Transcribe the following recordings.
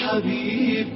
الحبيب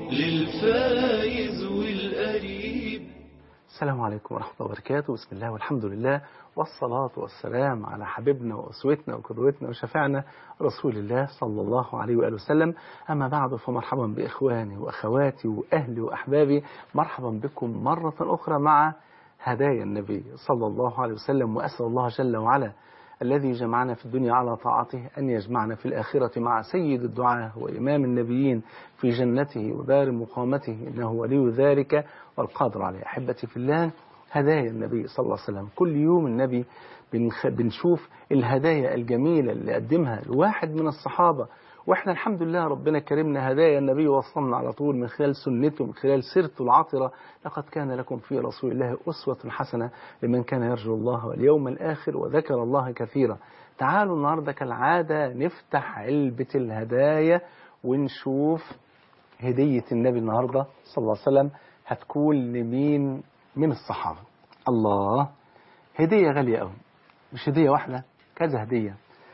للفايز والقريب. السلام عليكم ورحمة الله وبركاته. بسم الله والحمد لله والصلاة والسلام على حبيبنا وأسوتنا وقدوتنا وشفيعنا رسول الله صلى الله عليه وآله وسلم. أما بعد، فمرحبا بإخواني وأخواتي وأهلي وأحبابي، مرحبا بكم مرة أخرى مع هدايا النبي صلى الله عليه وسلم. وأسأل الله جل وعلا الذي جمعنا في الدنيا على طاعته أن يجمعنا في الآخرة مع سيد الدعاة وإمام النبيين في جنته ودار مقامته، إنه ولي ذلك والقادر عليه. أحبتي في الله، هدايا النبي صلى الله عليه وسلم. كل يوم النبي بنشوف الهدايا الجميلة اللي قدمها الواحد من الصحابة، وإحنا الحمد لله ربنا كرمنا هدايا النبي وصلنا على طول من خلال سنته، من خلال سيرته العطرة. لقد كان لكم في رسول الله أسوة حسنة لمن كان يرجو الله واليوم الآخر وذكر الله كثيرا. تعالوا النهاردة كالعادة نفتح علبة الهدايا ونشوف هدية النبي النهاردة صلى الله عليه وسلم هتكون لمين من الصحابة. الله، هدية غالية قوي، مش هدية واحدة، كذا هدية،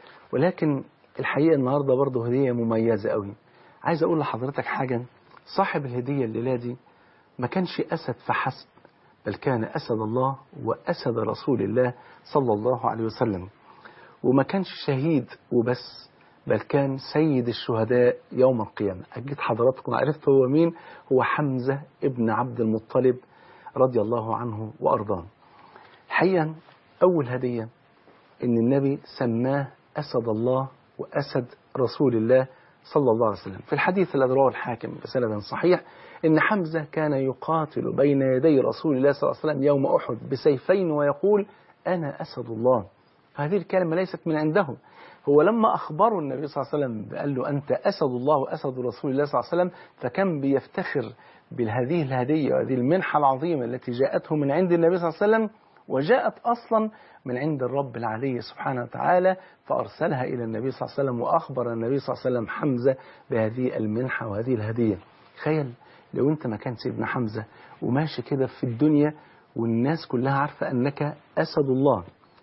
ولكن الحقيقة النهاردة برضه هدية مميزة قوي. عايز أقول لحضرتك حاجة، صاحب الهدية الليلة دي ما كانش أسد فحسب، بل كان أسد الله وأسد رسول الله صلى الله عليه وسلم. وما كانش شهيد وبس، بل كان سيد الشهداء يوم القيامة. أكيد حضراتكم عرفت هو مين؟ هو حمزة ابن عبد المطلب رضي الله عنه وأرضاه. الحقيقة أول هدية إن النبي سماه أسد الله وأسد رسول الله صلى الله عليه وسلم. في الحديث الذي رواه الحاكم بسند صحيح إن حمزة كان يقاتل بين يدي رسول الله صلى الله عليه وسلم يوم أحد بسيفين ويقول أنا أسد الله. هذه الكلمة ليست من عنده، هو لما أخبره النبي صلى الله عليه وسلم قال له أنت أسد الله وأسد رسول الله صلى الله عليه وسلم، فكان بيفتخر بهذه الهدية وهذه المنحة العظيمة التي جاءته من عند النبي صلى الله عليه وسلم، وجاءت أصلا من عند الرب العلي سبحانه وتعالى، فأرسلها إلى النبي صلى الله عليه وسلم وأخبر النبي صلى الله عليه وسلم حمزة بهذه المنحة وهذه الهدية. تخيل لو أنت مكان سيدنا حمزة وماشي كده في الدنيا والناس كلها عارفة أنك أسد الله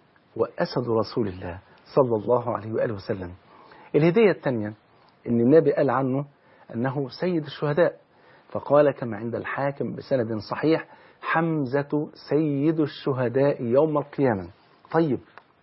وأسد رسول الله صلى الله عليه وآله وسلم. الهدية الثانية أن النبي قال عنه أنه سيد الشهداء، فقال كما عند الحاكم بسند صحيح حمزة سيد الشهداء يوم القيامة. طيب،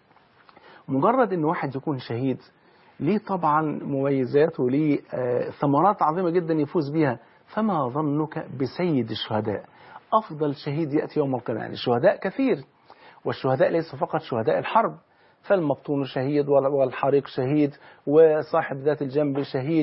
مجرد أن واحد يكون شهيد ليه طبعا مميزات وليه ثمرات عظيمة جدا يفوز بها، فما ظنك بسيد الشهداء؟ أفضل شهيد يأتي يوم القيامة. يعني الشهداء كثير، والشهداء ليس فقط شهداء الحرب، فالمبطون شهيد والحريق شهيد وصاحب ذات الجنب شهيد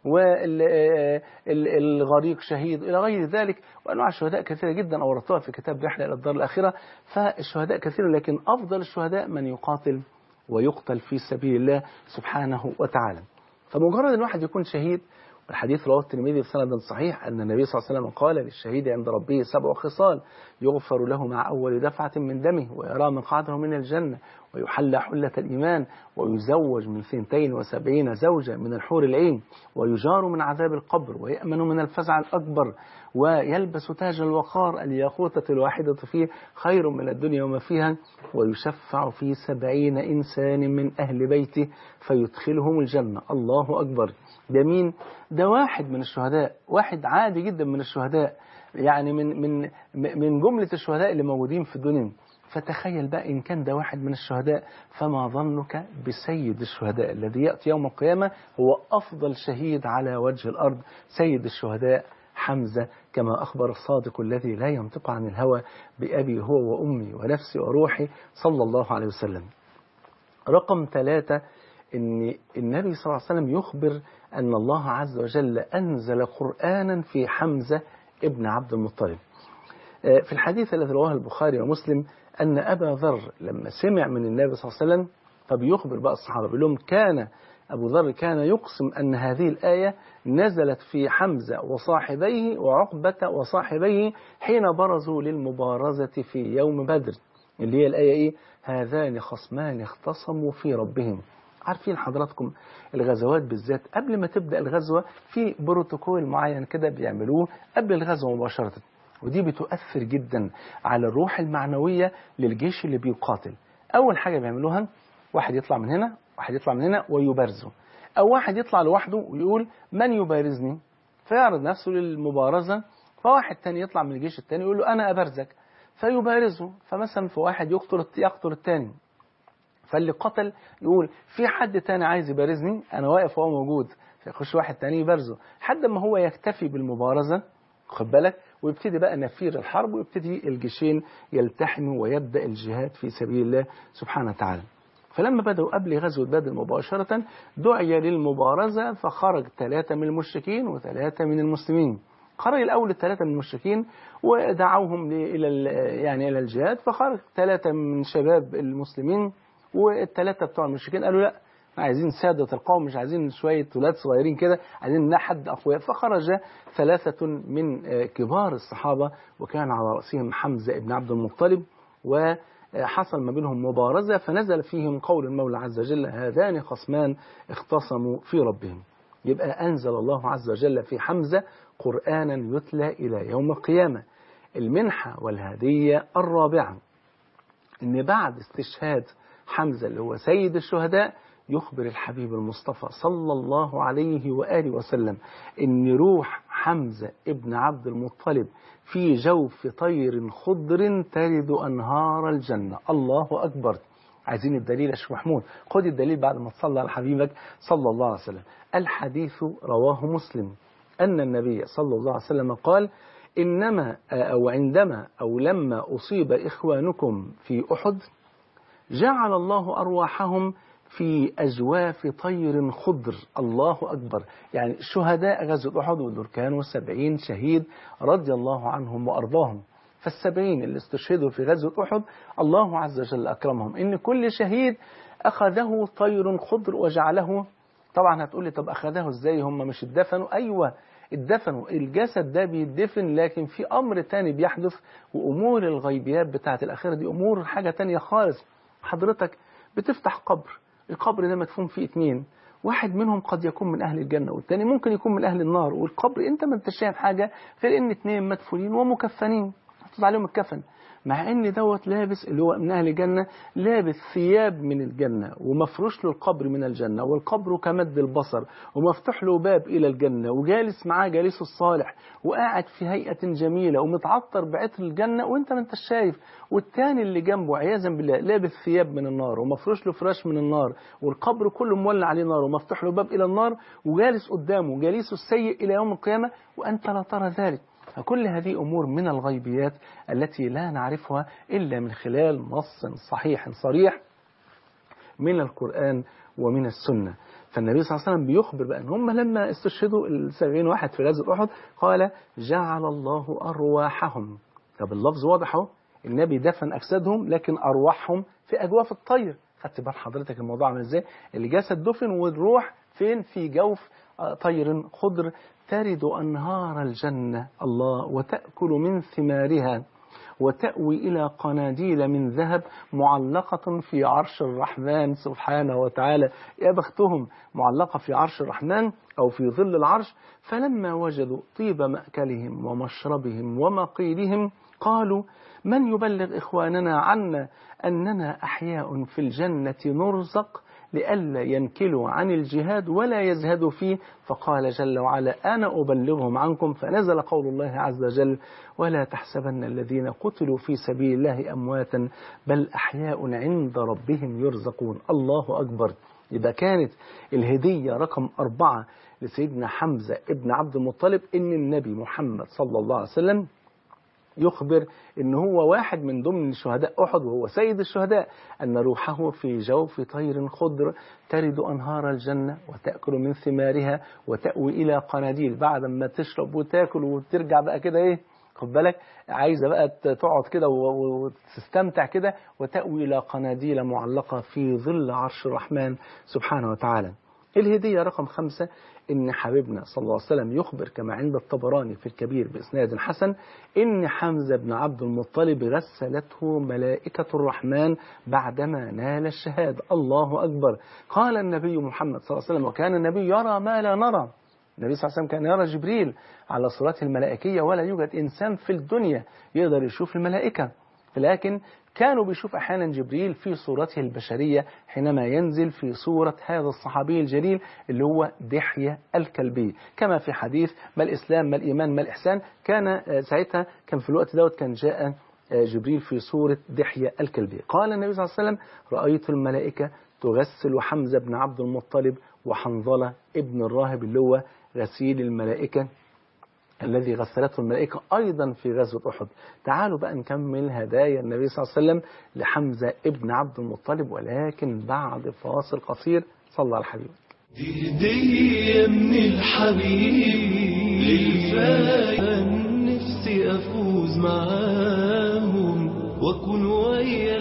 والغريق شهيد إلى غير ذلك، وأنواع الشهداء كثيرة جدا أوردتها في كتاب رحلة إلى الدار الآخرة. فالشهداء كثير، لكن أفضل الشهداء من يقاتل ويقتل في سبيل الله سبحانه وتعالى. فمجرد أن واحد يكون شهيد، والحديث رواه الترمذي بسند صحيح أن النبي صلى الله عليه وسلم قال للشهيد عند ربه 7 خصال يغفر له مع أول دفعة من دمه، ويرى مقعده من الجنة، ويحلى حلة الإيمان، ويزوج من 72 زوجة من الحور العين، ويجار من عذاب القبر، ويأمن من الفزع الأكبر، ويلبس تاج الوقار، الياقوتة الواحدة فيه خير من الدنيا وما فيها، ويشفع في 70 إنسان من أهل بيته فيدخلهم الجنة. الله أكبر. ده مين؟ ده واحد من الشهداء، واحد عادي جدا من الشهداء، يعني من جملة الشهداء اللي موجودين في الدنيا. فتخيل بقى إن كان ده واحد من الشهداء، فما ظنك بسيد الشهداء الذي يأتي يوم القيامة هو أفضل شهيد على وجه الأرض، سيد الشهداء حمزة، كما أخبر الصادق الذي لا ينطق عن الهوى بأبي هو وأمي ونفسي وروحي صلى الله عليه وسلم. رقم 3، إن النبي صلى الله عليه وسلم يخبر أن الله عز وجل أنزل قرآنا في حمزة ابن عبد المطلب. في الحديث الذي رواه البخاري ومسلم أن أبا ذر لما سمع من النبي صلى الله عليه وسلم، فبيخبر بقى الصحابة بيقول لهم كان أبو ذر كان يقسم أن هذه الآية نزلت في حمزة وصاحبيه وعقبة وصاحبيه حين برزوا للمبارزة في يوم بدر، اللي هي الآية إيه؟ هذان خصمان اختصموا في ربهم. عارفين حضراتكم الغزوات بالذات قبل ما تبدأ الغزوة في بروتوكول معين كده بيعملوه قبل الغزوة مباشرة، ودي بتؤثر جدا على الروح المعنوية للجيش اللي بيقاتل. أول حاجة بيعملوها واحد يطلع من هنا واحد يطلع من هنا ويبارزوا، أو واحد يطلع لوحده ويقول من يبارزني، فيعرض نفسه للمبارزة، فواحد تاني يطلع من الجيش التاني يقول له أنا أبرزك، فيبارزه، فمثلا في واحد يقتل التاني، فاللي قتل يقول في حد تاني عايز يبارزني، أنا واقف وهو موجود، فيخش واحد تاني يبارزه لحد ما هو يكتفي بالمبارزة، خد بالك، ويبتدي بقى نفير الحرب، ويبتدي الجيشين يلتحموا ويبدأ الجهاد في سبيل الله سبحانه وتعالى. فلما بدأوا قبل غزوة بدر مباشرة دعي للمبارزة، فخرج 3 من المشركين و3 من المسلمين. خرج الأول 3 من المشركين ودعوهم إلى الجهاد، فخرج 3 من شباب المسلمين، وال3 بتوع المشركين قالوا لا، عايزين سادة القوم، مش عايزين شوية ولاد صغيرين كده، عايزين حد أقوياء. فخرج 3 من كبار الصحابة، وكان على رأسهم حمزة بن عبد المطلب، وحصل ما بينهم مبارزة، فنزل فيهم قول المولى عز وجل: هذان خصمان اختصموا في ربهم. يبقى أنزل الله عز وجل في حمزة قرآنا يتلى إلى يوم القيامة. المنحة والهدية الرابعة، إن بعد استشهاد حمزة اللي هو سيد الشهداء، يخبر الحبيب المصطفى صلى الله عليه وآله وسلم إن روح حمزة ابن عبد المطلب في جوف طير خضر ترد أنهار الجنة. الله أكبر. عايزين الدليل يا شيخ محمود؟ خد الدليل بعد ما تصلى على حبيبك صلى الله عليه وسلم. الحديث رواه مسلم أن النبي صلى الله عليه وسلم قال: لما أصيب إخوانكم في أحد جعل الله أرواحهم في أجواف طير خضر. الله أكبر. يعني شهداء غزوة أحد ودول كانوا 70 شهيد رضي الله عنهم وأرضاهم. فال70 اللي استشهدوا في غزوة أحد الله عز وجل أكرمهم إن كل شهيد أخذه طير خضر وجعله. طبعا هتقولي طب أخذه إزاي؟ هم مش اتدفنوا؟ أيوة اتدفنوا، الجسد ده بيدفن، لكن في أمر تاني بيحدث، وأمور الغيبيات بتاعت الآخرة دي أمور حاجة تانية خالص. حضرتك بتفتح قبر، القبر ده مدفون فيه 2، واحد منهم قد يكون من أهل الجنة والتاني ممكن يكون من أهل النار، والقبر أنت ما انتش شايف حاجة غير إن 2 مدفونين ومكفنين حطيت عليهم الكفن، مع إن دوت لابس اللي هو من أهل الجنة لابس ثياب من الجنة، ومفروش له القبر من الجنة، والقبر كمد البصر، ومفتوح له باب إلى الجنة، وجالس معاه جالسه الصالح، وقاعد في هيئة جميلة ومتعطر بعطر الجنة وأنت ما انتش شايف. والتاني اللي جنبه عياذا بالله لابس ثياب من النار، ومفروش له فراش من النار، والقبر كله مولع عليه نار، ومفتوح له باب إلى النار، وجالس قدامه جالسه السيء إلى يوم القيامة، وأنت لا ترى ذلك. فكل هذه أمور من الغيبيات التي لا نعرفها إلا من خلال نص صحيح صريح من القرآن ومن السنة. فالنبي صلى الله عليه وسلم بيخبر بأن هم لما استشهدوا 70 واحد في غزوة أحد قال: جعل الله أرواحهم. طب اللفظ واضح اهو، النبي دفن أجسادهم لكن أرواحهم في أجواف الطير. خدت بال حضرتك الموضوع عامل ازاي؟ الجسد دفن والروح فين؟ في جوف طير خضر ترد أنهار الجنة. الله. وتأكل من ثمارها وتأوي إلى قناديل من ذهب معلقة في عرش الرحمن سبحانه وتعالى. يا بختهم، معلقة في عرش الرحمن أو في ظل العرش. فلما وجدوا طيب مأكلهم ومشربهم ومقيلهم قالوا: من يبلغ إخواننا عنا أننا أحياء في الجنة نرزق لئلا ينكلوا عن الجهاد ولا يزهدوا فيه. فقال جل وعلا: أنا أبلغهم عنكم. فنزل قول الله عز وجل: ولا تحسبن الذين قتلوا في سبيل الله أمواتا بل أحياء عند ربهم يرزقون. الله أكبر. يبقى كانت الهدية رقم 4 لسيدنا حمزة ابن عبد المطلب إن النبي محمد صلى الله عليه وسلم يخبر إن هو واحد من ضمن شهداء أحد وهو سيد الشهداء، أن روحه في جوف طير خضر ترد أنهار الجنة وتأكل من ثمارها وتأوي إلى قناديل. بعد ما تشرب وتاكل وترجع بقى كده إيه، خد بالك، عايزة بقى تقعد كده وتستمتع كده، وتأوي إلى قناديل معلقة في ظل عرش الرحمن سبحانه وتعالى. الهدية رقم 5 إن حبيبنا صلى الله عليه وسلم يخبر كما عند الطبراني في الكبير بإسناد حسن إن حمزة بن عبد المطلب غسلته ملائكة الرحمن بعدما نال الشهادة. الله أكبر. قال النبي محمد صلى الله عليه وسلم: وكان النبي يرى ما لا نرى. النبي صلى الله عليه وسلم كان يرى جبريل على صورته الملائكية، ولا يوجد إنسان في الدنيا يقدر يشوف الملائكة. لكن كانوا بيشوف أحيانا جبريل في صورته البشرية حينما ينزل في صورة هذا الصحابي الجليل اللي هو دحية الكلبي، كما في حديث ما الإسلام ما الإيمان ما الإحسان. كان ساعتها كان في الوقت دوت كان جاء جبريل في صورة دحية الكلبي. قال النبي صلى الله عليه وسلم: رأيت الملائكة تغسل حمزة بن عبد المطلب وحنظلة ابن الراهب اللي هو غسيل الملائكة الذي غسلته الملائكة أيضا في غزوة أحد. تعالوا بقى نكمل هدايا النبي صلى الله عليه وسلم لحمزة ابن عبد المطلب، ولكن بعد فاصل قصير. صلى على الحبيب. دي هدية من الحبيب للفائز، نفسي أفوز معاهم وأكون ويا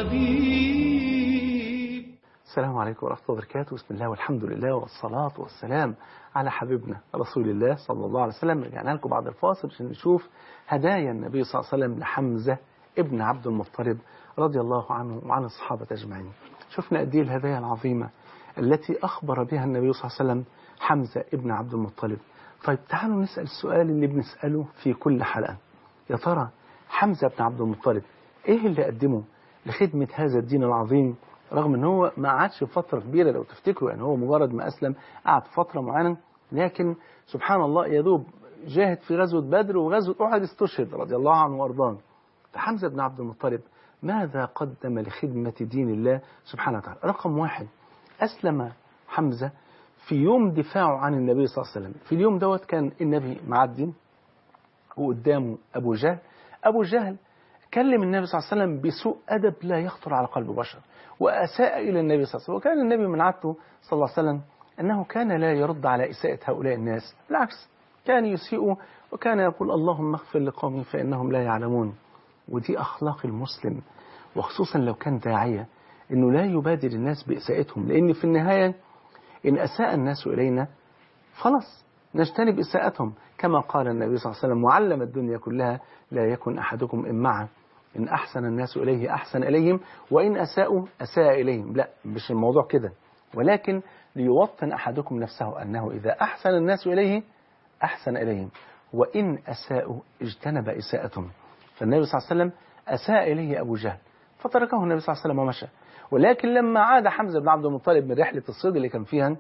الحبيب. السلام عليكم ورحمة الله وبركاته. بسم الله والحمد لله والصلاة والسلام على حبيبنا رسول الله صلى الله عليه وسلم. رجعنا لكم بعد الفاصل عشان نشوف هدايا النبي صلى الله عليه وسلم لحمزة ابن عبد المطلب رضي الله عنه وعن الصحابة أجمعين. شفنا قد ايه الهدايا العظيمة التي أخبر بها النبي صلى الله عليه وسلم حمزة ابن عبد المطلب. طيب تعالوا نسأل السؤال اللي بنسأله في كل حلقة: يا ترى حمزة بن عبد المطلب ايه اللي قدمه لخدمة هذا الدين العظيم، رغم ان هو ما قعدش فترة كبيرة لو تفتكروا، يعني هو مجرد ما أسلم قعد فترة معينة، لكن سبحان الله يدوب جاهد في غزوة بدر وغزوة أحد استشهد رضي الله عنه وأرضاه. فحمزة بن عبد المطلب ماذا قدم لخدمة دين الله سبحانه وتعالى؟ رقم واحد، أسلم حمزة في يوم دفاعه عن النبي صلى الله عليه وسلم. في اليوم دوت كان النبي معدي وقدامه أبو جهل. أبو جهل كلم النبي صلى الله عليه وسلم بسوء أدب لا يخطر على قلب بشر، وأساء إلى النبي صلى الله عليه وسلم. وكان النبي من عادته صلى الله عليه وسلم أنه كان لا يرد على إساءة هؤلاء الناس، بالعكس كان يسيء وكان يقول: اللهم اغفر لقومي فإنهم لا يعلمون. ودي أخلاق المسلم، وخصوصا لو كان داعية، أنه لا يبادر الناس بإساءتهم، لأن في النهاية إن أساء الناس إلينا خلاص نجتنب إساءتهم، كما قال النبي صلى الله عليه وسلم: وعلم الدنيا كلها لا يكن أحدكم إمعا، إن أحسن الناس إليه أحسن إليهم وإن أساءوا أساء إليهم. لا، مش الموضوع كده، ولكن ليوطن أحدكم نفسه أنه إذا أحسن الناس إليه أحسن إليهم وإن أساءوا اجتنب إساءتهم. فالنبي صلى الله عليه وسلم أساء إليه أبو جهل فتركه النبي صلى الله عليه وسلم ومشى. ولكن لما عاد حمزة بن عبد المطلب من رحلة الصيد اللي كان فيها،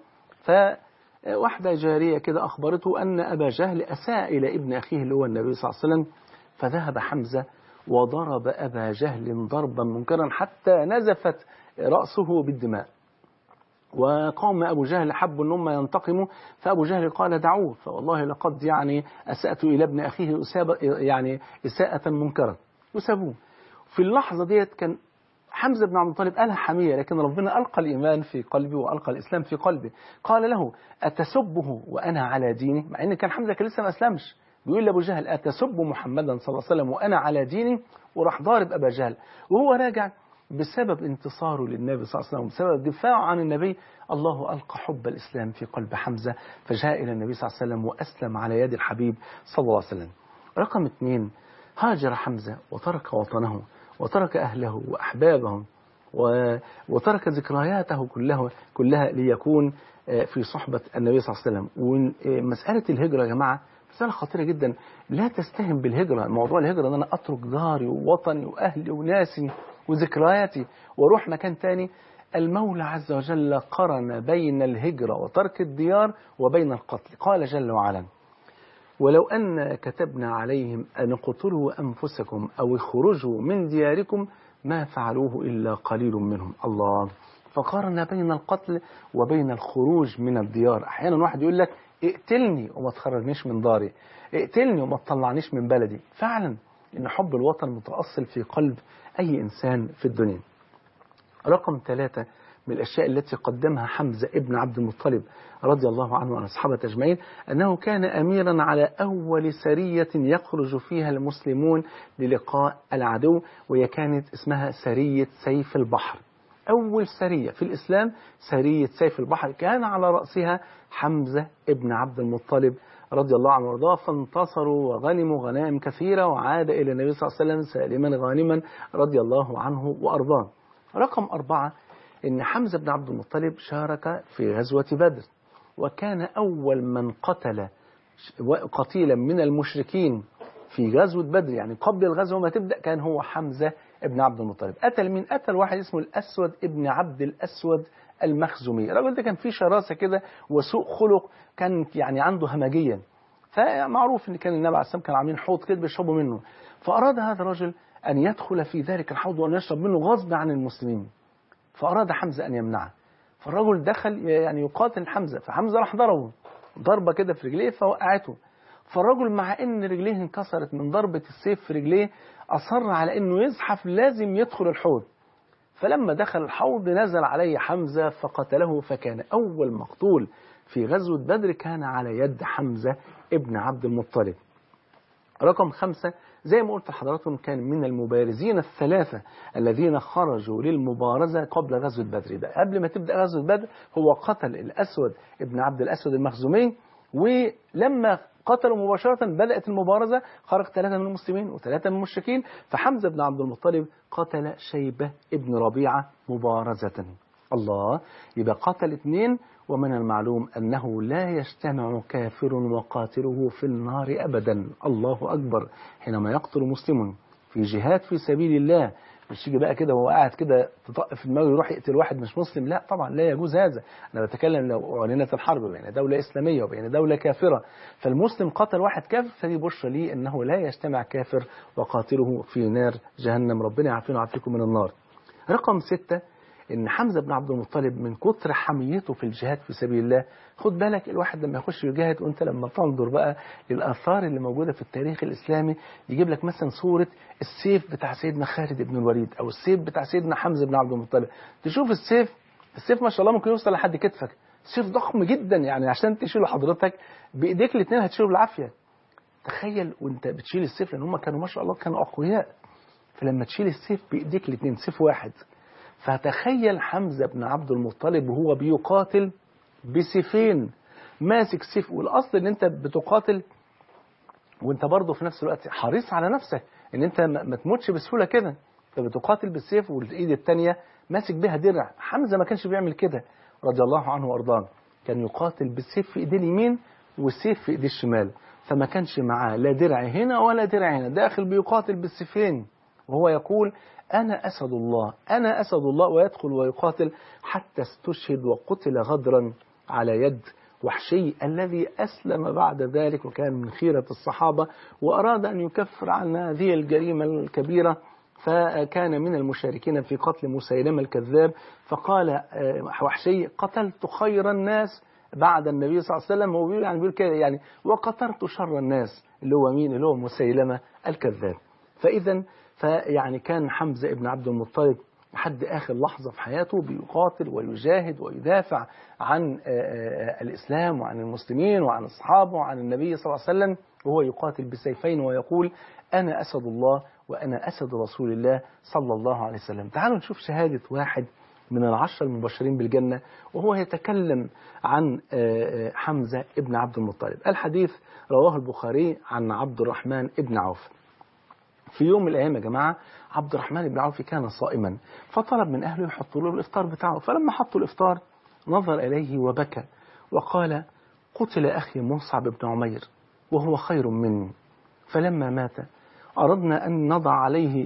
فواحدة جارية كده أخبرته أن أبا جهل أساء إلى ابن أخيه اللي هو النبي صلى الله عليه وسلم، فذهب حمزة وضرب أبا جهل ضربا منكرا حتى نزفت رأسه بالدماء. وقام أبو جهل حبوا أن هم ينتقموا، فأبو جهل قال: دعوه، فوالله لقد أسأت إلى ابن أخيه إساءة منكرة، وسابوه. في اللحظة ديت كان حمزة بن عبد المطلب قالها حمية، لكن ربنا ألقى الإيمان في قلبه وألقى الإسلام في قلبه. قال له: أتسبه وأنا على ديني؟ مع إن كان حمزة كان لسه ما أسلمش، بيقول لأبو جهل: أتسب محمدا صلى الله عليه وسلم وأنا على ديني؟ وراح ضارب أبا جهل. وهو راجع بسبب انتصاره للنبي صلى الله عليه وسلم، بسبب دفاعه عن النبي، الله ألقى حب الإسلام في قلب حمزة، فجاء إلى النبي صلى الله عليه وسلم وأسلم على يد الحبيب صلى الله عليه وسلم. رقم 2، هاجر حمزة وترك وطنه وترك أهله وأحبابه وترك ذكرياته كلها ليكون في صحبة النبي صلى الله عليه وسلم. ومسألة الهجرة يا جماعة مسألة خطيرة جدا، لا تستهن بالهجرة. موضوع الهجرة أن أنا أترك داري ووطني وأهلي وناسي وذكرياتي وأروح مكان تاني. المولى عز وجل قرن بين الهجرة وترك الديار وبين القتل. قال جل وعلا: ولو أن كتبنا عليهم أن اقتلوا أنفسكم أو اخرجوا من دياركم ما فعلوه إلا قليل منهم. الله، فقارن بين القتل وبين الخروج من الديار. أحيانا واحد يقول لك: اقتلني وما تخرجنيش من داري، اقتلني وما تطلعنيش من بلدي. فعلا إن حب الوطن متأصل في قلب أي إنسان في الدنيا. رقم 3 من الأشياء التي قدمها حمزة ابن عبد المطلب رضي الله عنه وعن أصحابه أجمعين أنه كان أميرا على أول سرية يخرج فيها المسلمون للقاء العدو، وهي كانت اسمها سرية سيف البحر. أول سرية في الإسلام سرية سيف البحر، كان على رأسها حمزة ابن عبد المطلب رضي الله عنه وارضاه. فانتصروا وغنموا غنائم كثيرة، وعاد إلى النبي صلى الله عليه وسلم سالما غانما رضي الله عنه وأرضاه. رقم 4، إن حمزة بن عبد المطلب شارك في غزوة بدر، وكان أول من قتل قتيلا من المشركين في غزوة بدر، يعني قبل الغزوة ما تبدأ، كان هو حمزة ابن عبد المطلب. قتل مين؟ قتل واحد اسمه الأسود ابن عبد الأسود المخزومي. الراجل ده كان فيه شراسة كده وسوء خلق، كان يعني عنده همجية. فمعروف ان كان النبي عليه الصلاة والسلام كان عاملين حوض كده بيشربوا منه، فأراد هذا الرجل أن يدخل في ذلك الحوض وأن يشرب منه غصب عن المسلمين، فأراد حمزة أن يمنعه. فالرجل دخل يعني يقاتل حمزة، فحمزة راح ضربه ضربة كده في رجليه فوقعته. فالرجل مع ان رجليه انكسرت من ضربة السيف في رجليه أصر على انه يزحف، لازم يدخل الحوض. فلما دخل الحوض نزل عليه حمزة فقتله، فكان أول مقتول في غزوة بدر كان على يد حمزة ابن عبد المطلب. رقم 5 زي ما قلت لحضراتكم كان من المبارزين الثلاثة الذين خرجوا للمبارزة قبل غزوة بدر. ده قبل ما تبدأ غزوة بدر هو قتل الأسود ابن عبد الأسود المخزومي، ولما قتلوا مباشرة بدأت المبارزة، خرج 3 من المسلمين و3 من المشركين، فحمزة بن عبد المطلب قتل شيبة ابن ربيعة مبارزة. الله، يبقى قتل 2، ومن المعلوم أنه لا يجتمع كافر وقاتله في النار أبدا. الله أكبر. حينما يقتل مسلم في جهاد في سبيل الله، مش يجي بقى كده وهو قاعد كده تطق في دماغه يروح يقتل واحد مش مسلم، لا طبعا لا يجوز هذا. أنا بتكلم لو أعلنت الحرب بين دولة إسلامية وبين دولة كافرة، فالمسلم قتل واحد كافر، فدي بشرى لي أنه لا يجتمع كافر وقاتله في نار جهنم. ربنا يعافينا ويعافيكم من النار. رقم 6 إن حمزة بن عبد المطلب من كتر حميته في الجهاد في سبيل الله، خد بالك الواحد لما يخش يجاهد، وانت لما تنظر بقى للآثار اللي موجودة في التاريخ الإسلامي، يجيب لك مثلا صورة السيف بتاع سيدنا خالد بن الوليد أو السيف بتاع سيدنا حمزة بن عبد المطلب. تشوف السيف ما شاء الله ممكن يوصل لحد كتفك، سيف ضخم جدا، يعني عشان تشيله حضرتك بإيديك الاثنين هتشيله بالعافية. تخيل وانت بتشيل السيف، لأن هم كانوا ما شاء الله كانوا أقوياء، فلما تشيل السيف بإيديك الاثنين سيف واحد، فتخيل حمزة بن عبد المطلب وهو بيقاتل بسيفين، ماسك سيف. والأصل ان انت بتقاتل وانت برضه في نفس الوقت حريص على نفسك ان انت ما تموتش بسهولة كده، فبتقاتل بالسيف والايد التانية ماسك بها درع. حمزة ما كانش بيعمل كده رضي الله عنه وارضاه، كان يقاتل بالسيف في ايديه اليمين والسيف في ايديه الشمال، فما كانش معاه لا درع هنا ولا درع هنا، داخل بيقاتل بالسيفين وهو يقول أنا أسد الله أنا أسد الله، ويدخل ويقاتل حتى استشهد وقتل غدرا على يد وحشي الذي أسلم بعد ذلك، وكان من خيرة الصحابة، وأراد أن يكفر عن هذه الجريمة الكبيرة، فكان من المشاركين في قتل مسيلمة الكذاب، فقال وحشي قتلت خير الناس بعد النبي صلى الله عليه وسلم، وبيقول يعني بيقول كده يعني وقتلت شر الناس، اللي هو مين؟ اللي هو مسيلمة الكذاب. فإذا فيعني كان حمزة ابن عبد المطلب لحد آخر لحظة في حياته بيقاتل ويجاهد ويدافع عن الإسلام وعن المسلمين وعن أصحابه وعن النبي صلى الله عليه وسلم، وهو يقاتل بسيفين ويقول أنا أسد الله وأنا أسد رسول الله صلى الله عليه وسلم. تعالوا نشوف شهادة واحد من العشر المبشرين بالجنة وهو يتكلم عن حمزة ابن عبد المطلب. الحديث رواه البخاري عن عبد الرحمن ابن عوف. في يوم من الأيام يا جماعة عبد الرحمن بن عوف كان صائما، فطلب من أهله يحطوا له الإفطار بتاعه، فلما حطوا الإفطار نظر إليه وبكى وقال قتل أخي مصعب بن عمير وهو خير مني، فلما مات أردنا أن نضع عليه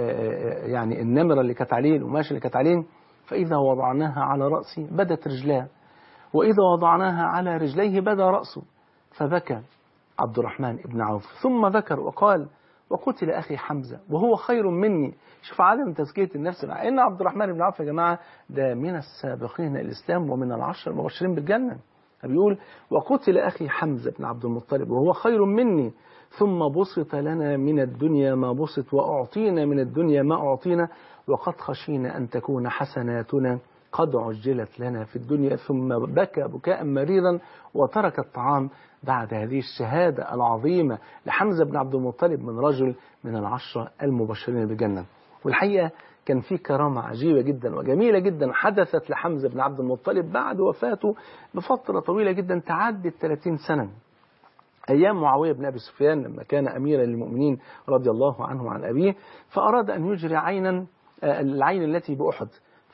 يعني النمرة اللي كانت عليه القماش اللي كانت عليه، فإذا وضعناها على رأسي بدت رجلاه، وإذا وضعناها على رجليه بدا رأسه، فبكى عبد الرحمن بن عوف ثم ذكر وقال وقتل أخي حمزة وهو خير مني. شوف عدم تزكية النفس، مع إن عبد الرحمن بن عوف يا جماعة ده من السابقين الإسلام ومن العشر المبشرين بالجنة، بيقول وقتل أخي حمزة بن عبد المطلب وهو خير مني، ثم بسط لنا من الدنيا ما بسط وأعطينا من الدنيا ما أعطينا، وقد خشينا أن تكون حسناتنا قد عجلت لنا في الدنيا، ثم بكى بكاء مريرا وترك الطعام بعد هذه الشهادة العظيمة لحمزة بن عبد المطلب من رجل من العشرة المبشرين بالجنة. والحقيقة كان في كرامة عجيبة جدا وجميلة جدا حدثت لحمزة بن عبد المطلب بعد وفاته بفترة طويلة جدا تعدت 30 سنة، أيام معاوية بن أبي سفيان لما كان أميرا للمؤمنين رضي الله عنه وعن أبيه، فأراد أن يجري عينا العين التي بأحد،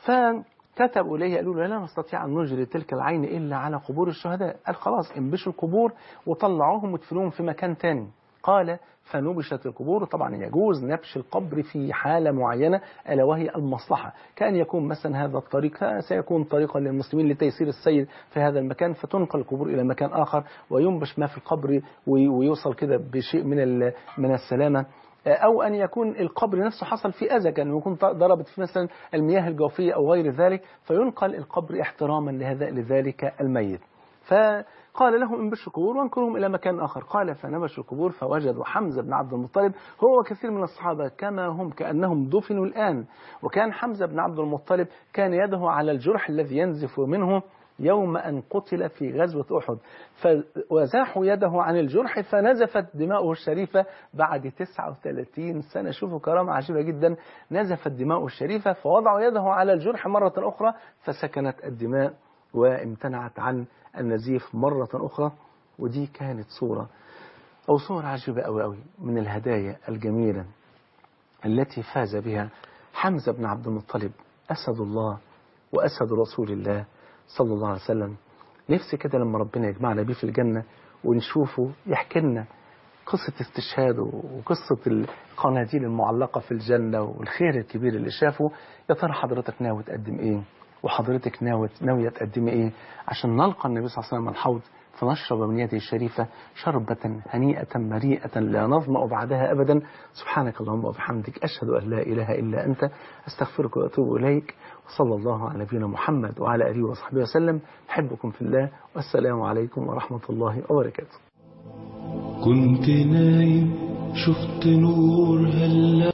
فكتبوا إليه قالوا له لا نستطيع أن نجري تلك العين إلا على قبور الشهداء، قال خلاص انبشوا القبور وطلعوهم وادفنوهم في مكان تاني. قال فنبشت القبور. طبعا يجوز نبش القبر في حالة معينة ألا وهي المصلحة، كأن يكون مثلا هذا الطريق سيكون طريقا للمسلمين لتيسير السير في هذا المكان، فتنقل القبور إلى مكان آخر وينبش ما في القبر ويوصل كده بشيء من السلامة. أو أن يكون القبر نفسه حصل فيه أذى، كان يكون ضربت فيه مثلا المياه الجوفية أو غير ذلك، فينقل القبر احتراما لذلك الميت. فقال لهم انبشوا القبور وانقلوهم إلى مكان آخر. قال فنبشوا القبور فوجدوا حمزة بن عبد المطلب هو وكثير من الصحابة كما هم كأنهم دفنوا الآن. وكان حمزة بن عبد المطلب كان يده على الجرح الذي ينزف منه يوم أن قتل في غزوة أحد، فوزاحوا يده عن الجرح فنزفت دماؤه الشريفة بعد 39 سنة. شوفوا كرامة عجيبة جدا، نزفت دماؤه الشريفة فوضعوا يده على الجرح مرة أخرى فسكنت الدماء وامتنعت عن النزيف مرة أخرى. ودي كانت صورة عجيبة أوي من الهدايا الجميلة التي فاز بها حمزة بن عبد المطلب أسد الله وأسد رسول الله صلى الله عليه وسلم. نفسي كده لما ربنا يجمعنا بيه في الجنة ونشوفه يحكي لنا قصة استشهاده وقصة القناديل المعلقة في الجنة والخير الكبير اللي شافه. يا ترى حضرتك ناوي تقدم ايه، وحضرتك ناوية تقدمي ايه عشان نلقى النبي صلى الله عليه وسلم الحوض فنشرب من يده الشريفة شربة هنيئة مريئة لا نظمأ بعدها أبدا. سبحانك اللهم وبحمدك أشهد أن لا إله إلا أنت أستغفرك وأتوب إليك. وصلى الله على نبينا محمد وعلى آله وصحبه وسلم. أحبكم في الله والسلام عليكم ورحمة الله وبركاته. كنت نايم شفت نور هلا